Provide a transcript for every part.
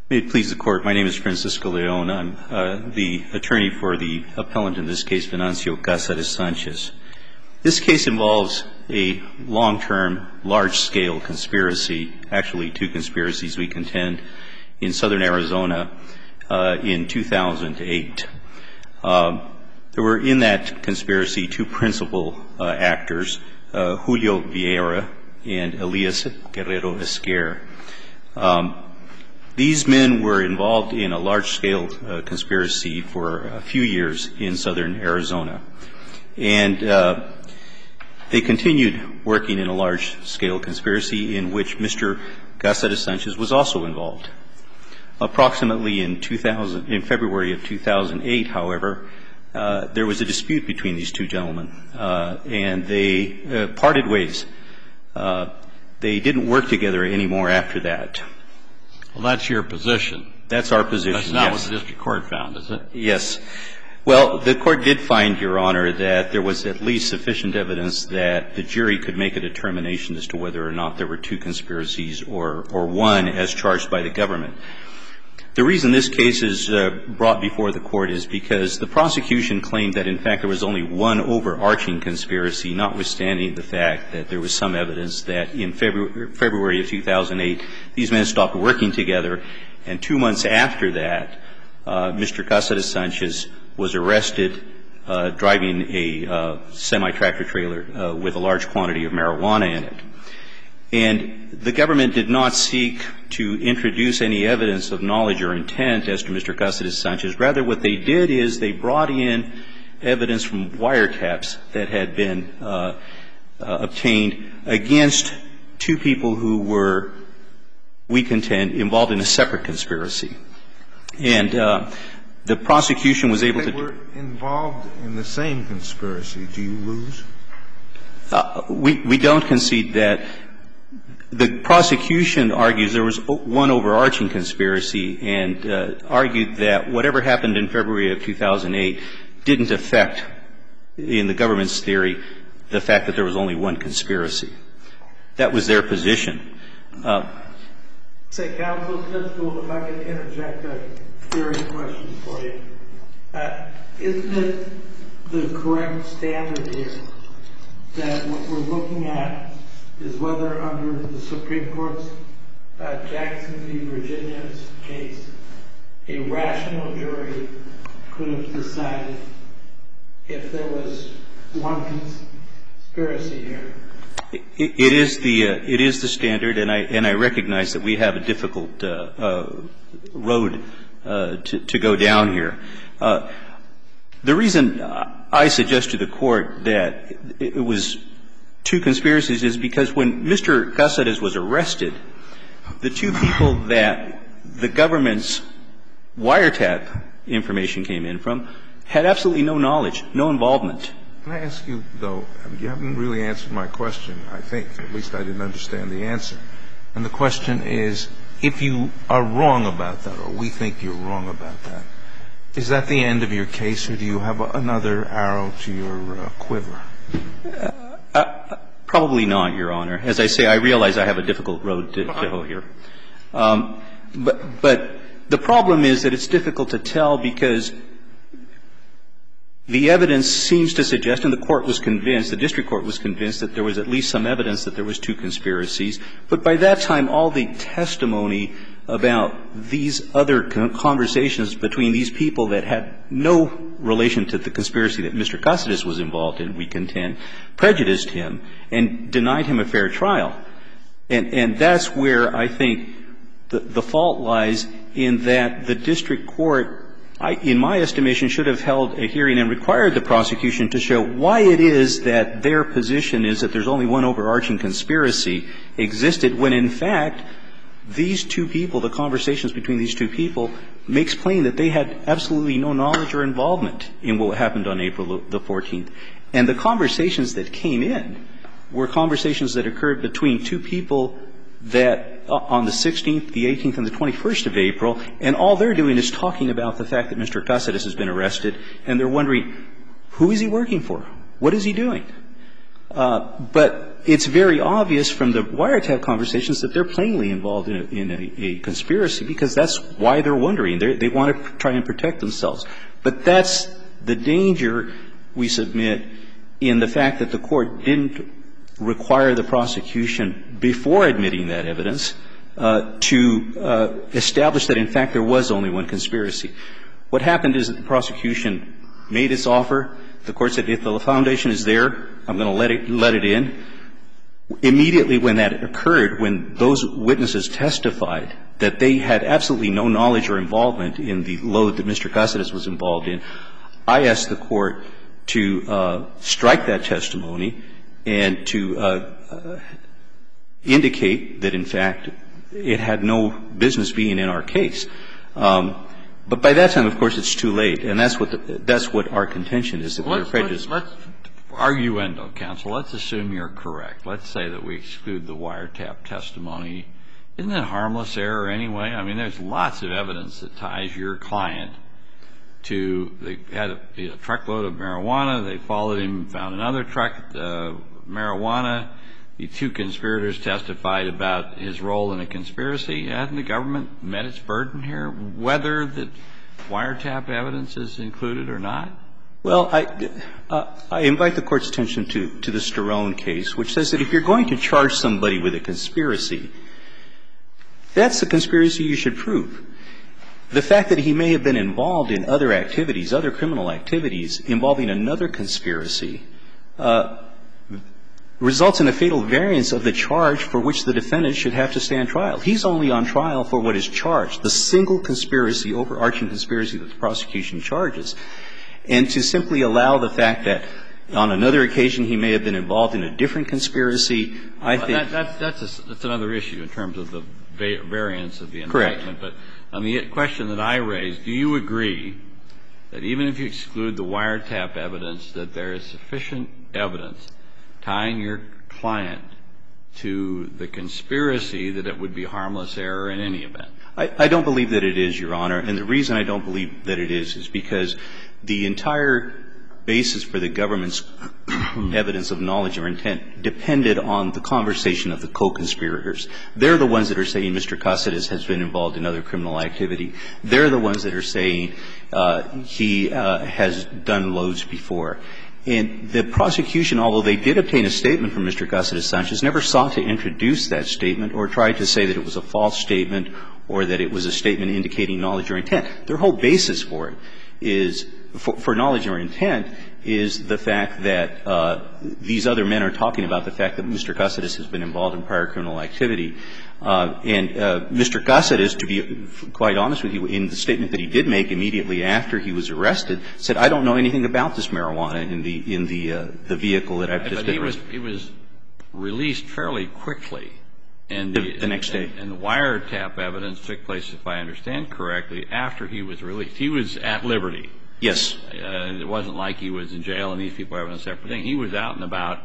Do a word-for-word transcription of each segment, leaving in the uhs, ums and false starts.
May it please the Court, my name is Francisco Leon. I'm uh, the attorney for the appellant in this case, Venancio Casares-Sanchez. This case involves a long-term, large-scale conspiracy, actually two conspiracies we contend, in southern Arizona uh, in two thousand eight. Uh, there were in that conspiracy two principal uh, actors, uh, Julio Vieira and Elias Guerrero Esquer. Um, These men were involved in a large-scale uh, conspiracy for a few years in southern Arizona. And uh, they continued working in a large-scale conspiracy in which Mister Casares-Sanchez was also involved. Approximately in two thousand, in February of two thousand eight, however, uh, there was a dispute between these two gentlemen, uh, and they uh, parted ways. Uh, they didn't work together anymore after that. Well, that's your position. That's our position, That's not yes. what the district court found, is it? Yes. Well, the court did find, Your Honor, that there was at least sufficient evidence that the jury could make a determination as to whether or not there were two conspiracies or, or one as charged by the government. The reason this case is uh, brought before the court is because the prosecution claimed that, in fact, there was only one overarching conspiracy, notwithstanding the fact that there was some evidence that in February, February of two thousand eight, these men stopped working together, and two months after that, uh, Mister Casares-Sanchez was arrested uh, driving a uh, semi-tractor trailer uh, with a large quantity of marijuana in it. And the government did not seek to introduce any evidence of knowledge or intent as to Mister Casares-Sanchez. Rather, what they did is they brought in evidence from wiretaps that had been uh, uh, obtained against two people who were, we contend, involved in a separate conspiracy. And uh, the prosecution was able to do. They were involved in the same conspiracy. Do you lose? Uh, we, we don't concede that. The prosecution argues there was one overarching conspiracy and uh, argued that whatever happened in February of two thousand eight didn't affect, in the government's theory, the fact that there was only one conspiracy. That was their position. Uh, Say, counsel, Judge Gould, if I could interject a theory question for you. Uh, isn't it the correct standard here that what we're looking at is whether under the Supreme Court's uh, Jackson v. Virginia's case, a rational jury could have decided if there was one conspiracy here? It, it is the uh, it is the standard, and I and I recognize that we have a difficult uh, uh, road uh, to, to go down here. Uh, the reason I suggest to the Court that it was two conspiracies is because when Mister Casares was arrested, the two people that the government's wiretap information came in from had absolutely no knowledge, no involvement. Can I ask you, though, you haven't really answered my question, I think. At least I didn't understand the answer. And the question is, if you are wrong about that, or we think you're wrong about that, is that the end of your case, or do you have another arrow to your uh, quiver? Uh, Uh, probably not, Your Honor. As I say, I realize I have a difficult road to, to hoe here. Um, but, but the problem is that it's difficult to tell because the evidence seems to suggest, and the court was convinced, the district court was convinced that there was at least some evidence that there was two conspiracies. But by that time, all the testimony about these other conversations between these people that had no relation to the conspiracy that Mister Casares was involved in, we contend, prejudiced him and denied him a fair trial. And, and that's where I think the, the fault lies, in that the district court, I, in my estimation, should have held a hearing and required the prosecution to show why it is that their position is that there's only one overarching conspiracy existed, when in fact these two people, the conversations between these two people, makes plain that they had absolutely no knowledge or involvement in what happened on April the fourteenth. And the conversations that came in were conversations that occurred between two people that on the sixteenth, the eighteenth, and the twenty-first of April, and all they're doing is talking about the fact that Mister Casares has been arrested, and they're wondering, who is he working for? What is he doing? Uh, but it's very obvious from the wiretap conversations that they're plainly involved in a, in a, a conspiracy, because that's why they're wondering. They're, they want to try and protect themselves. But that's the danger, we submit, in the fact that the Court didn't require the prosecution, before admitting that evidence, uh, to uh, establish that, in fact, there was only one conspiracy. What happened is that the prosecution made its offer. The Court said, if the foundation is there, I'm going to let it, let it in. Immediately when that occurred, when those witnesses testified that they had absolutely no knowledge or involvement in the load that Mister Cáceres was involved in, I asked the Court to uh, strike that testimony and to uh, uh, indicate that, in fact, it had no business being in our case. Um, but by that time, of course, it's too late, and that's what the, that's what our contention is, that we're prejudiced. Let's, let's arguendo, counsel. Let's assume you're correct. Let's say that we exclude the wiretap testimony. Isn't it harmless error anyway? I mean, there's lots of evidence that ties your client to, they had a, a truckload of marijuana. They followed him, found another truck, uh, marijuana. The two conspirators testified about his role in a conspiracy. Hasn't the government met its burden here, whether the wiretap evidence is included or not? Well, I, uh, I invite the Court's attention to, to the Sterone case, which says that if you're going to charge somebody with a conspiracy, that's a conspiracy you should prove. The fact that he may have been involved in other activities, other criminal activities involving another conspiracy, uh, results in a fatal variance of the charge for which the defendant should have to stand trial. He's only on trial for what is charged, the single conspiracy, overarching conspiracy that the prosecution charges. And to simply allow the fact that on another occasion he may have been involved in a different conspiracy, I think that, that, that's, a, that's another issue in terms of the variance of the indictment. Correct. But on the question that I raised, do you agree that even if you exclude the wiretap evidence, that there is sufficient evidence tying your client to the conspiracy that it would be harmless error in any event? I, I don't believe that it is, Your Honor. And the reason I don't believe that it is is because the entire basis for the government's evidence of knowledge or intent depended on the conversation of the co-conspirators. They're the ones that are saying Mister Cáceres has been involved in other criminal activity. They're the ones that are saying uh, he uh, has done loads before. And the prosecution, although they did obtain a statement from Mister Cáceres Sanchez, never sought to introduce that statement or tried to say that it was a false statement or that it was a statement indicating knowledge or intent. Their whole basis for it is, for, for knowledge or intent, is the fact that uh, these other men are talking about the fact that Mister Cáceres has been involved in prior criminal activity. Uh, and uh, Mister Cáceres, to be quite honest with you, in the statement that he did make immediately after he was arrested, said, I don't know anything about this marijuana in the in the uh, the vehicle that I've just been arrested. But he was, he was released fairly quickly. And the, the next day. And, and the wiretap evidence took place, if I understand correctly, after he was released. He was at liberty. Yes. Uh, it wasn't like he was in jail and these people were having a separate thing. He was out and about,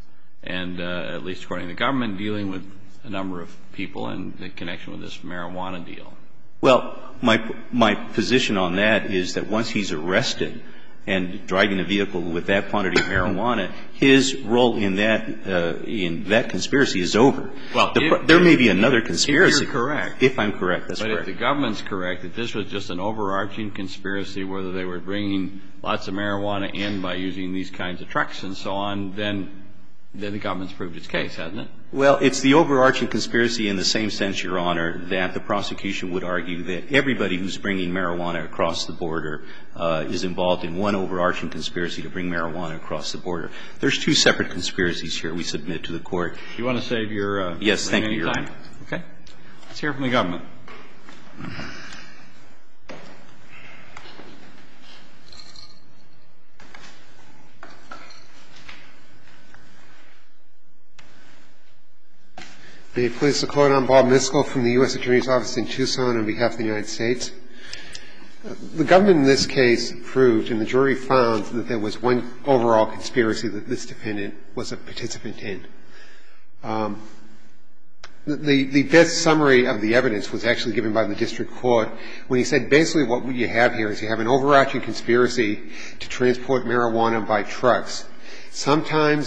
and uh, at least according to the government, dealing with a number of people in connection with this marijuana deal. Well, my my position on that is that once he's arrested and driving a vehicle with that quantity of marijuana, his role in that uh, in that conspiracy is over. Well, the, if, there may be another conspiracy. If you're correct. If I'm correct, that's but correct. But if the government's correct that this was just an overarching conspiracy, whether they were bringing lots of marijuana in by using these kinds of trucks and so on, then then the government's proved its case, hasn't it? Well, it's the overarching conspiracy in the same sense, Your Honor, that the prosecution would argue that everybody who's bringing marijuana across the border uh, is involved in one overarching conspiracy to bring marijuana across the border. There's two separate conspiracies here we submit to the Court. You want to save your uh, yes, thank you, Your time? Honor. Okay. Let's hear from the government. May it please the Court, I'm Bob Miskell from the U S Attorney's Office in Tucson on behalf of the United States. The government in this case proved, and the jury found, that there was one overall conspiracy that this defendant was a participant in. Um, the, the best summary of the evidence was actually given by the district court when he said basically what you have here is you have an overarching conspiracy to transport marijuana by trucks. Sometimes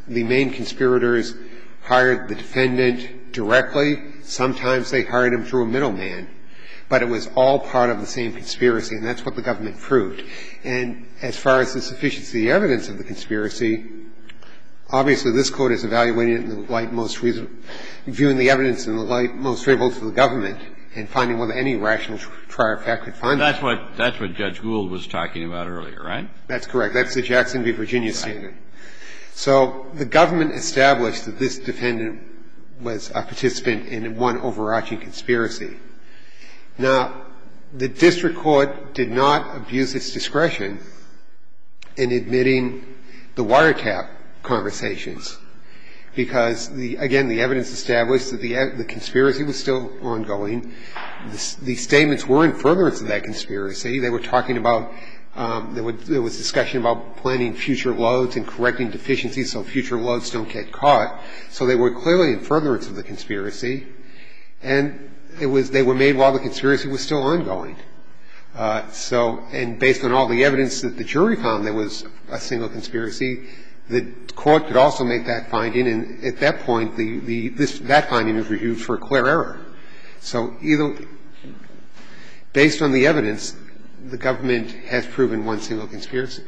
the main conspirators hired the defendant directly. Sometimes they hired him through a middleman. But it was all part of the same conspiracy, and that's what the government proved. And as far as the sufficiency of the evidence of the conspiracy, obviously this Court is evaluating it in the light most reasonable, viewing the evidence in the light most favorable to the government and finding whether any rational trier of fact could find it. That's what, that's what Judge Gould was talking about earlier, right? That's correct. That's the Jackson v. Virginia standard. So the government established that this defendant was a participant in one overarching conspiracy. Now, the district court did not abuse its discretion in admitting the wiretap conversations because, the, again, the evidence established that the, the conspiracy was still ongoing. The, the statements were in furtherance of that conspiracy. They were talking about um, there, was, there was discussion about planning future loads and correcting deficiencies so future loads don't get caught. So they were clearly in furtherance of the conspiracy. And it was, they were made while the conspiracy was still ongoing. Uh, so, and based on all the evidence that the jury found there was a single conspiracy, the court could also make that finding, and at that point, the, the, this, that finding was reviewed for a clear error. So either, based on the evidence, the government has proven one single conspiracy.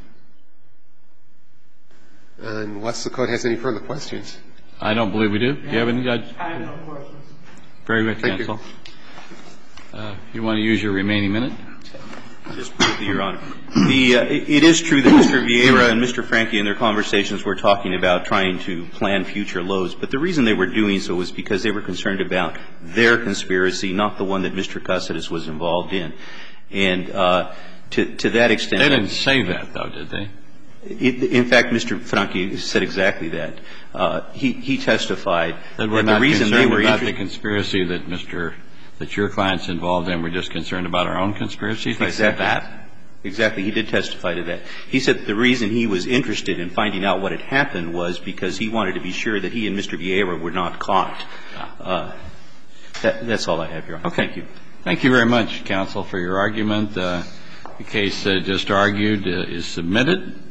Unless the Court has any further questions. I don't believe we do. Do you have any, Judge? I have no questions. Very good, Thank counsel. You. Uh, if you want to use your remaining minute. Just briefly, Your Honor. The, uh, it is true that Mister Vieira and Mister Franke in their conversations were talking about trying to plan future loads, but the reason they were doing so was because they were concerned about their conspiracy, not the one that Mister Custis was involved in. And uh, to, to that extent — They didn't say that, though, did they? It, in fact, Mister Franke said exactly that. Uh, he, he testified that, we're that not the reason they were about inter- the conspiracy that Mister that your client's involved in. We're just concerned about our own conspiracies. They said that. Exactly. He did testify to that. He said that the reason he was interested in finding out what had happened was because he wanted to be sure that he and Mister Vieira were not caught. Uh, that, that's all I have, Your Honor. Okay. Thank you. Thank you very much, counsel, for your argument. Uh, the case uh, just argued uh, is submitted.